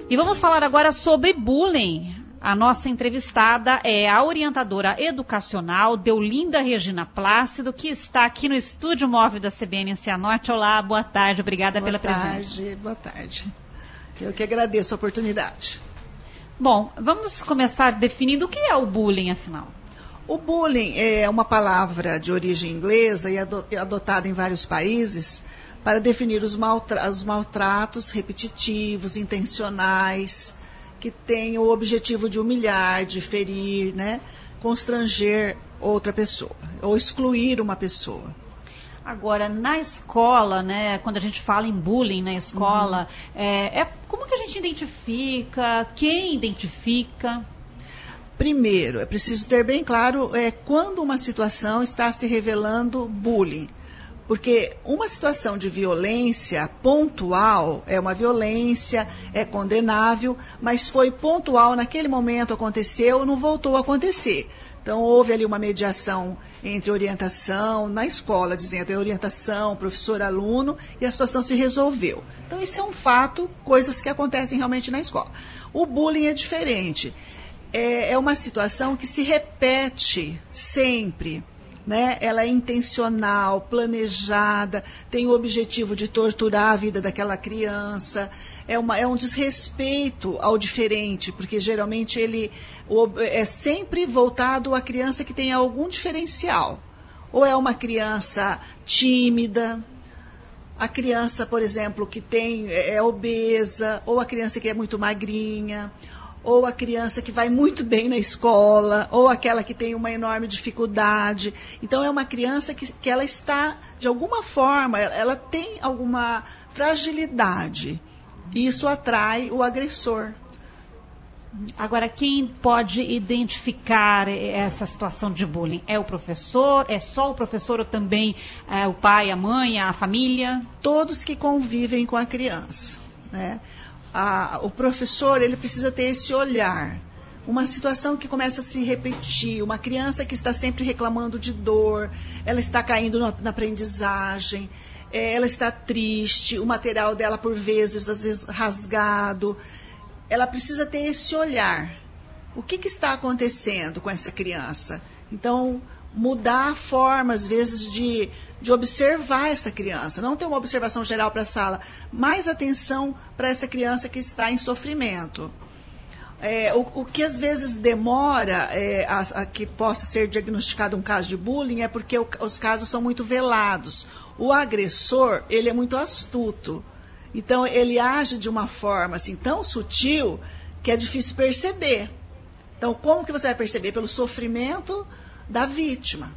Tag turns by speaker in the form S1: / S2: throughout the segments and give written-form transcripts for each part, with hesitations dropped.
S1: E vamos falar agora sobre bullying. A nossa entrevistada é a orientadora educacional Deolinda Regina Plácido, que está aqui no estúdio móvel da CBN em Cianorte. Olá, boa tarde, obrigada pela presença.
S2: Boa tarde. Eu que agradeço a oportunidade.
S1: Bom, vamos começar definindo o que é o bullying, afinal.
S2: O bullying é uma palavra de origem inglesa e adotada em vários países para definir os maltratos repetitivos, intencionais, que têm o objetivo de humilhar, de ferir, né, constranger outra pessoa, ou excluir uma pessoa.
S1: Agora, na escola, né, quando a gente fala em bullying na escola, como que a gente identifica, quem identifica?
S2: Primeiro, é preciso ter bem claro quando uma situação está se revelando bullying. Porque uma situação de violência pontual é uma violência, é condenável, mas foi pontual, naquele momento aconteceu, não voltou a acontecer. Então, houve ali uma mediação entre orientação, na escola, dizendo orientação, professor-aluno, e a situação se resolveu. Então, isso é um fato, coisas que acontecem realmente na escola. O bullying é diferente. É uma situação que se repete sempre. Né? Ela é intencional, planejada, tem o objetivo de torturar a vida daquela criança, é um desrespeito ao diferente, porque geralmente ele é sempre voltado à criança que tem algum diferencial. Ou é uma criança tímida, a criança, por exemplo, que é obesa, ou a criança que é muito magrinha, ou a criança que vai muito bem na escola, ou aquela que tem uma enorme dificuldade. Então, é uma criança que ela está, de alguma forma, ela tem alguma fragilidade. E isso atrai o agressor.
S1: Agora, quem pode identificar essa situação de bullying? É o professor? É só o professor ou também o pai, a mãe, a família?
S2: Todos que convivem com a criança, né? O professor, ele precisa ter esse olhar. Uma situação que começa a se repetir, uma criança que está sempre reclamando de dor, ela está caindo na aprendizagem, ela está triste, o material dela, por vezes, às vezes rasgado. Ela precisa ter esse olhar. O que está acontecendo com essa criança? Então, mudar a forma, às vezes, de observar essa criança. Não ter uma observação geral para a sala, mais atenção para essa criança que está em sofrimento. O que às vezes demora a que possa ser diagnosticado um caso de bullying é porque os casos são muito velados. O agressor, ele é muito astuto. Então, ele age de uma forma assim, tão sutil que é difícil perceber. Então, como que você vai perceber? Pelo sofrimento da vítima.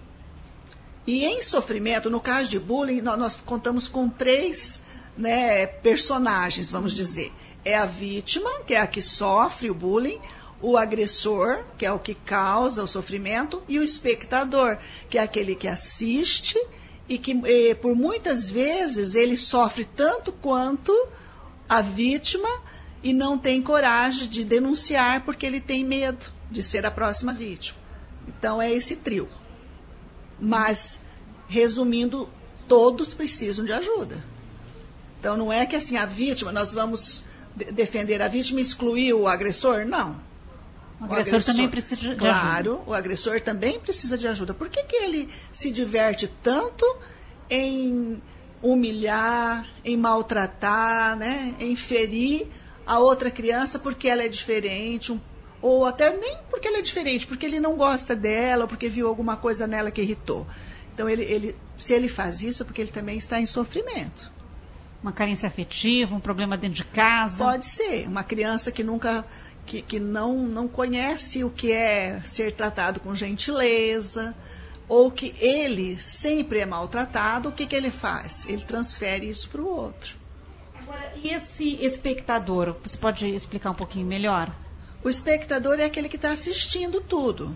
S2: E em sofrimento, no caso de bullying, nós contamos com 3 personagens, vamos dizer. É a vítima, que é a que sofre o bullying, o agressor, que é o que causa o sofrimento, e o espectador, que é aquele que assiste e que, por muitas vezes, ele sofre tanto quanto a vítima e não tem coragem de denunciar porque ele tem medo de ser a próxima vítima. Então, é esse trio. Mas, resumindo, todos precisam de ajuda. Então, não é que assim, a vítima, nós vamos defender a vítima e excluir o agressor? Não.
S1: O agressor também precisa de ajuda.
S2: Claro, o agressor também precisa de ajuda. Por que ele se diverte tanto em humilhar, em maltratar, né, em ferir a outra criança porque ela é diferente, ou até nem porque ela é diferente, porque ele não gosta dela, ou porque viu alguma coisa nela que irritou. Então, se ele faz isso, é porque ele também está em sofrimento.
S1: Uma carência afetiva, um problema dentro de casa?
S2: Pode ser. Uma criança que não conhece o que é ser tratado com gentileza, ou que ele sempre é maltratado, o que ele faz? Ele transfere isso para o outro.
S1: Agora, e esse espectador? Você pode explicar um pouquinho melhor?
S2: O espectador é aquele que está assistindo tudo.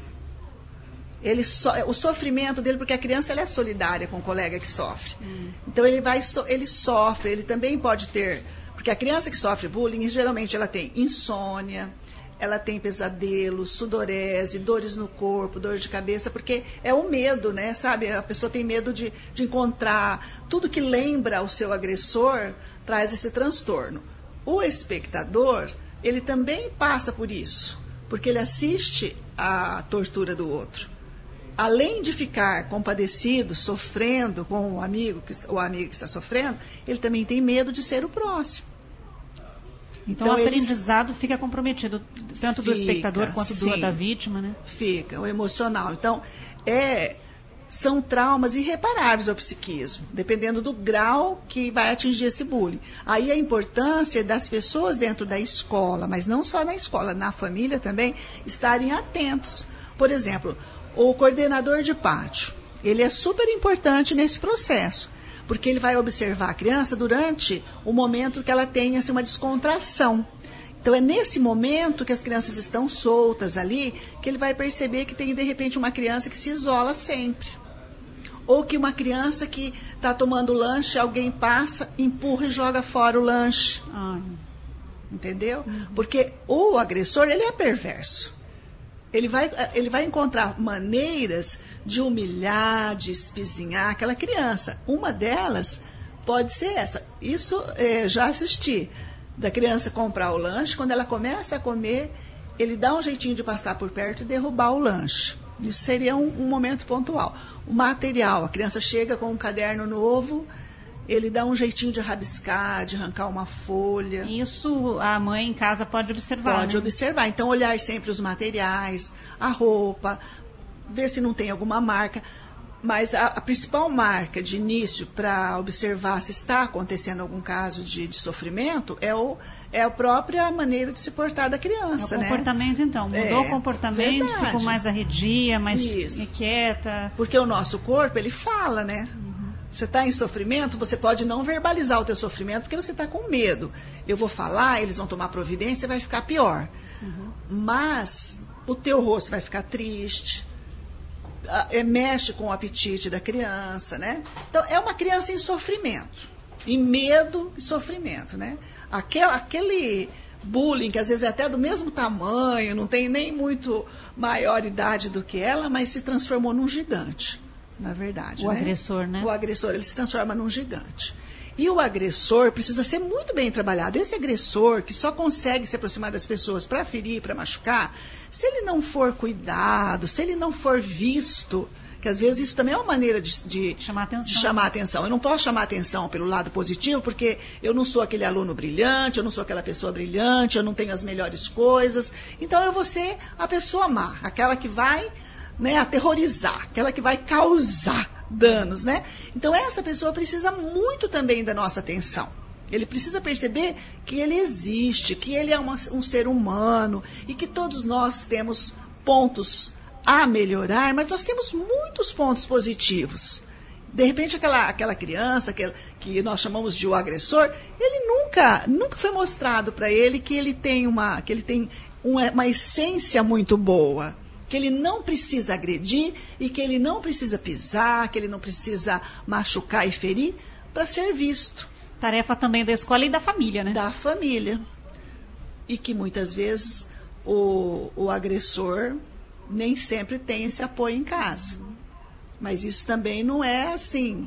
S2: O sofrimento dele, porque a criança ela é solidária com o colega que sofre. Então ele sofre, ele também pode ter, porque a criança que sofre bullying, geralmente ela tem insônia, ela tem pesadelos, sudorese, dores no corpo, dor de cabeça, porque é o medo, né? Sabe? A pessoa tem medo de encontrar tudo que lembra o seu agressor, traz esse transtorno. o espectador, ele também passa por isso, porque ele assiste a tortura do outro. Além de ficar compadecido, sofrendo com o amigo que está sofrendo, ele também tem medo de ser o próximo.
S1: Então o aprendizado fica comprometido, tanto do espectador quanto da vítima, né?
S2: Fica, o emocional. Então, são traumas irreparáveis ao psiquismo, dependendo do grau que vai atingir esse bullying. Aí a importância das pessoas dentro da escola, mas não só na escola, na família também, estarem atentos. Por exemplo, o coordenador de pátio, ele é super importante nesse processo, porque ele vai observar a criança durante o momento que ela tem assim, uma descontração. Então é nesse momento que as crianças estão soltas ali, que ele vai perceber que tem de repente uma criança que se isola sempre. Ou que uma criança que está tomando lanche, alguém passa, empurra e joga fora o lanche. Entendeu? Porque o agressor, ele é perverso. Ele vai encontrar maneiras de humilhar, de espizinhar aquela criança. Uma delas pode ser essa. Isso já assisti. Da criança comprar o lanche, quando ela começa a comer, ele dá um jeitinho de passar por perto e derrubar o lanche. Isso seria um momento pontual. O material, a criança chega com um caderno novo, ele dá um jeitinho de rabiscar, de arrancar uma folha.
S1: Isso a mãe em casa pode observar.
S2: Pode observar. Então, olhar sempre os materiais, a roupa, ver se não tem alguma marca. Mas a principal marca de início para observar se está acontecendo algum caso de sofrimento é a própria maneira de se portar da criança.
S1: É o comportamento, então. Mudou o comportamento,
S2: verdade.
S1: Ficou mais arredia, mais inquieta.
S2: Porque o nosso corpo, ele fala, né? Você está em sofrimento, você pode não verbalizar o teu sofrimento porque você está com medo. Eu vou falar, eles vão tomar providência, vai ficar pior. Mas o teu rosto vai ficar triste, mexe com o apetite da criança, né? Então, é uma criança em sofrimento, em medo e sofrimento, né? Aquele bullying, que às vezes é até do mesmo tamanho, não tem nem muito maior idade do que ela, mas se transformou num gigante. Na verdade,
S1: o agressor, né?
S2: O agressor, ele se transforma num gigante. E o agressor precisa ser muito bem trabalhado. Esse agressor que só consegue se aproximar das pessoas para ferir, para machucar, se ele não for cuidado, se ele não for visto, que às vezes isso também é uma maneira de chamar atenção. Eu não posso chamar atenção pelo lado positivo, porque eu não sou aquele aluno brilhante, eu não sou aquela pessoa brilhante, eu não tenho as melhores coisas. Então eu vou ser a pessoa má, aquela que vai aterrorizar, aquela que vai causar danos, né? Então essa pessoa precisa muito também da nossa atenção. Ele precisa perceber que ele existe, que ele é um ser humano e que todos nós temos pontos a melhorar, mas nós temos muitos pontos positivos. De repente aquela criança que nós chamamos de o agressor, ele nunca foi mostrado para ele que ele tem uma essência muito boa. Que ele não precisa agredir e que ele não precisa pisar, que ele não precisa machucar e ferir para ser visto.
S1: Tarefa também da escola e da família, né?
S2: Da família. E que muitas vezes o agressor nem sempre tem esse apoio em casa. Mas isso também não é assim,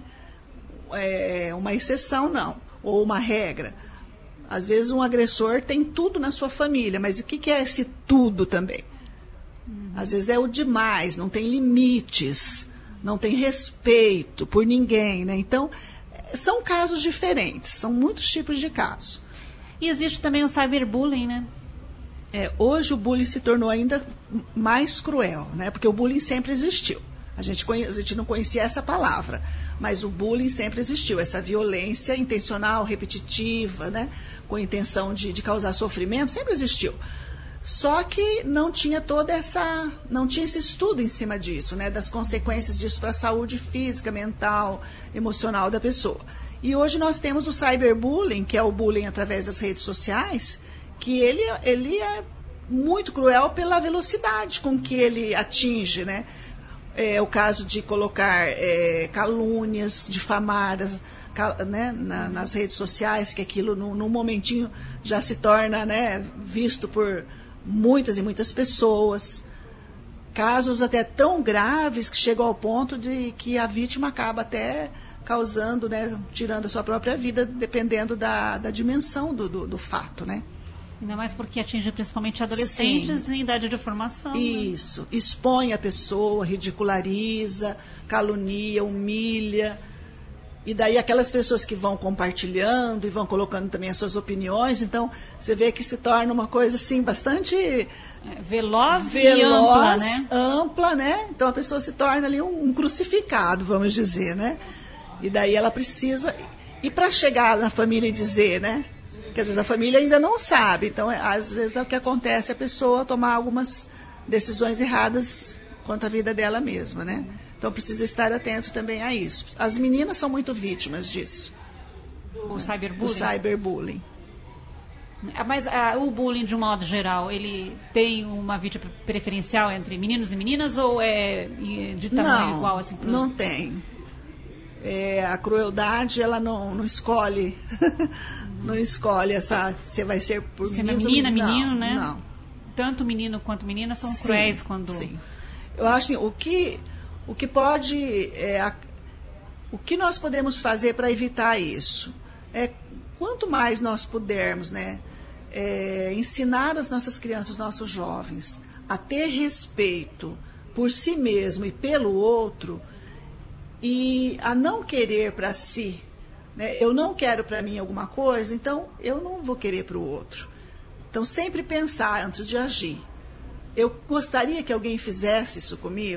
S2: uma exceção, não, ou uma regra. Às vezes um agressor tem tudo na sua família, mas o que é esse tudo também? Às vezes é o demais, não tem limites, não tem respeito por ninguém, né? Então, são casos diferentes, são muitos tipos de casos.
S1: E existe também o cyberbullying, né?
S2: Hoje o bullying se tornou ainda mais cruel, né? Porque o bullying sempre existiu. A gente não conhecia essa palavra, mas o bullying sempre existiu, essa violência intencional, repetitiva, né? Com a intenção de causar sofrimento, sempre existiu. Só que não tinha não tinha esse estudo em cima disso, né, das consequências disso para a saúde física, mental, emocional da pessoa. E hoje nós temos o cyberbullying, que é o bullying através das redes sociais, que ele é muito cruel pela velocidade com que ele atinge, né? É o caso de colocar calúnias, difamar, né, nas redes sociais, que aquilo num momentinho já se torna, né, visto por muitas e muitas pessoas, casos até tão graves que chegam ao ponto de que a vítima acaba até causando, né, tirando a sua própria vida, dependendo da dimensão do fato, né?
S1: Ainda mais porque atinge principalmente adolescentes. Sim. Em idade de formação.
S2: Isso. Né? Expõe a pessoa, ridiculariza, calunia, humilha. E daí aquelas pessoas que vão compartilhando e vão colocando também as suas opiniões, então você vê que se torna uma coisa assim bastante
S1: veloz e ampla, né?
S2: Ampla, né? Então a pessoa se torna ali um crucificado, vamos dizer, né? E daí ela precisa... E para chegar na família e dizer, né? Que às vezes a família ainda não sabe. Então, às vezes, é o que acontece, a pessoa tomar algumas decisões erradas quanto à vida dela mesma, né? Então, precisa estar atento também a isso. As meninas são muito vítimas disso.
S1: O cyberbullying?
S2: Do cyberbullying.
S1: Mas o bullying, de um modo geral, ele tem uma vítima preferencial entre meninos e meninas ou é de tamanho igual? Assim,
S2: não tem. A crueldade, ela não escolhe... Não escolhe você vai ser por meninos.
S1: Menina, menino, né?
S2: Não.
S1: Tanto menino quanto menina são cruéis quando...
S2: Sim. Eu acho assim, o que pode... o que nós podemos fazer para evitar isso? Quanto mais nós pudermos, né, ensinar as nossas crianças, os nossos jovens, a ter respeito por si mesmo e pelo outro, e a não querer para si, né? Eu não quero para mim alguma coisa, então eu não vou querer para o outro. Então, sempre pensar antes de agir. Eu gostaria que alguém fizesse isso comigo?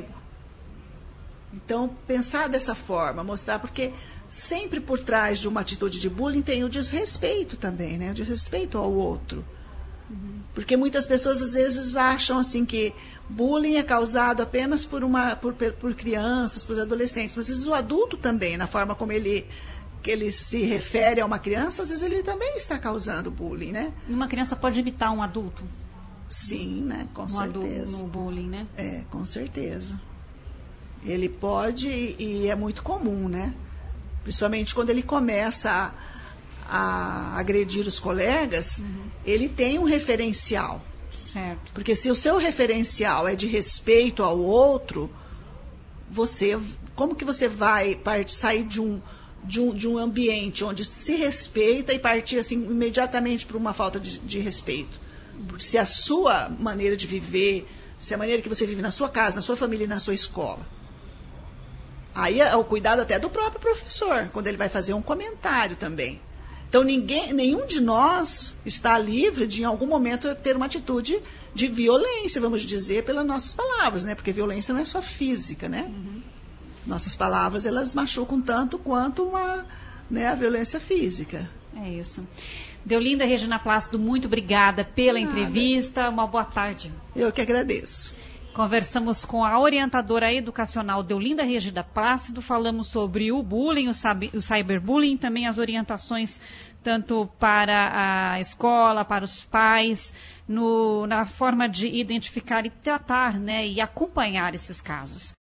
S2: Então, pensar dessa forma, mostrar, porque sempre por trás de uma atitude de bullying tem o desrespeito também, né? O desrespeito ao outro. Porque muitas pessoas, às vezes, acham assim que bullying é causado apenas por crianças, por adolescentes. Mas, às vezes, o adulto também, na forma como ele se refere a uma criança, às vezes ele também está causando bullying, né?
S1: E uma criança pode imitar um adulto?
S2: Sim, né? Com certeza.
S1: No bullying, né?
S2: Com certeza. Ele pode, e é muito comum, né? Principalmente quando ele começa a agredir os colegas, ele tem um referencial.
S1: Certo.
S2: Porque se o seu referencial é de respeito ao outro, como que você vai sair de um ambiente onde se respeita e partir assim imediatamente para uma falta de respeito? Porque se a sua maneira de viver, se a maneira que você vive na sua casa, na sua família e na sua escola, aí é o cuidado até do próprio professor, quando ele vai fazer um comentário também. Então nenhum de nós está livre de em algum momento ter uma atitude de violência, vamos dizer, pelas nossas palavras, né? Porque violência não é só física, né? Nossas palavras, elas machucam tanto quanto a violência física.
S1: É isso. Deolinda Regina Plácido, muito obrigada pela entrevista. Uma boa tarde.
S2: Eu que agradeço.
S1: Conversamos com a orientadora educacional Deolinda Regina Plácido, falamos sobre o bullying, o cyberbullying, também as orientações tanto para a escola, para os pais, na forma de identificar e tratar, né, e acompanhar esses casos.